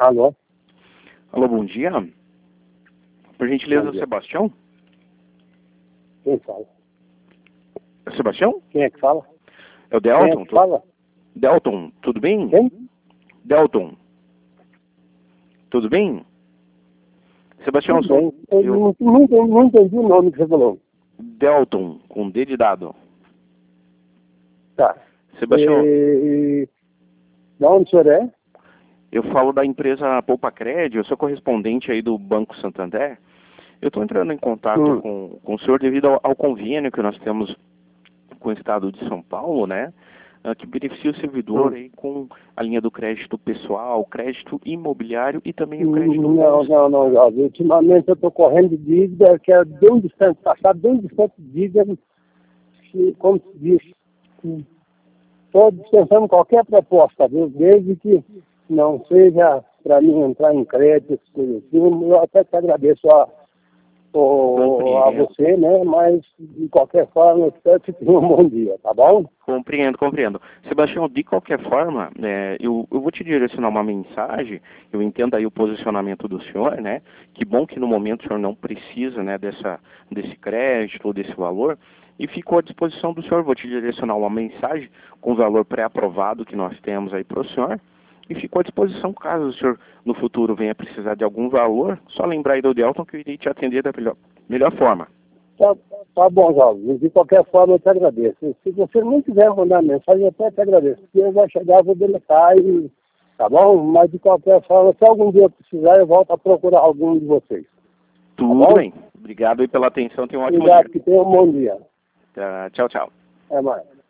Alô? Alô, bom dia. Por gentileza, Bom dia. Sebastião? Quem fala? Sebastião? Quem é que fala? É o Quem é Delton? que fala? Delton, tudo bem? Quem? Delton, tudo bem? Sebastião, Tudo bem. eu... Não entendi o nome que você falou. Delton, com D de dado. Tá. Sebastião, Da onde o senhor é? eu falo da empresa Poupa Crédito, eu sou correspondente aí do Banco Santander. Eu estou entrando em contato com o senhor devido ao convênio que nós temos com o Estado de São Paulo, né? Que beneficia o servidor aí com a linha do crédito pessoal, crédito imobiliário e também o crédito... Não, Jorge. Ultimamente eu estou correndo de dívida, que é bem distante, passar bem distante de dívida, que, como se diz, estou dispensando qualquer proposta, viu? Desde que não seja para mim entrar em crédito, essas coisas assim. Eu até te agradeço a você, né? Mas, de qualquer forma, eu espero que tenha um bom dia, tá bom? Compreendo. Sebastião, de qualquer forma, eu vou te direcionar uma mensagem, eu entendo aí o posicionamento do senhor, né? Que bom que no momento o senhor não precisa, né, desse crédito ou desse valor, e ficou à disposição do senhor, vou te direcionar uma mensagem com o valor pré-aprovado que nós temos aí para o senhor, e ficou à disposição caso o senhor no futuro venha precisar de algum valor, só lembrar aí do Delton que eu irei te atender da melhor forma. Tá bom, Jorge. De qualquer forma, eu te agradeço. Se você não quiser mandar mensagem, eu até te agradeço. Porque eu vou chegar, eu vou deletar e... Tá bom? Mas, de qualquer forma, se algum dia eu precisar, eu volto a procurar algum de vocês. Tudo bem. Obrigado aí pela atenção. Tenha um ótimo dia. Obrigado, que tenha um bom dia. Tchau, tchau. Até mais.